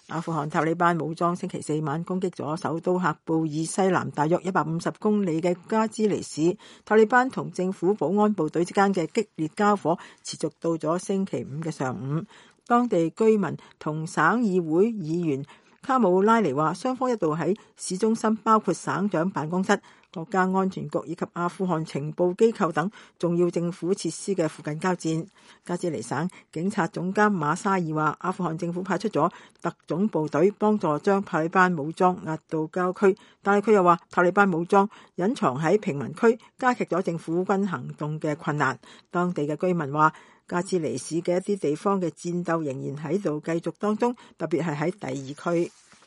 阿富汗塔利班武裝星期四晚攻擊咗首都喀布爾西南大約150公里嘅加茲尼市，塔利班同政府保安部隊之間嘅激烈交火持續到咗星期五嘅上午。當地居民同省議會議員卡姆拉尼話，雙方一度喺市中心，包括省長辦公室、國家安全局以及阿富汗情報機構等重要政府設施嘅附近交戰。加茲尼省警察總監馬沙爾話，阿富汗政府派出咗特種部隊幫助將塔利班武裝壓到郊區，但係佢又話塔利班武裝隱藏喺平民區，加劇咗政府軍行動嘅困難。當地嘅居民話，加茲尼市嘅一啲地方嘅戰鬥仍然喺度繼續當中，特別係喺第二區。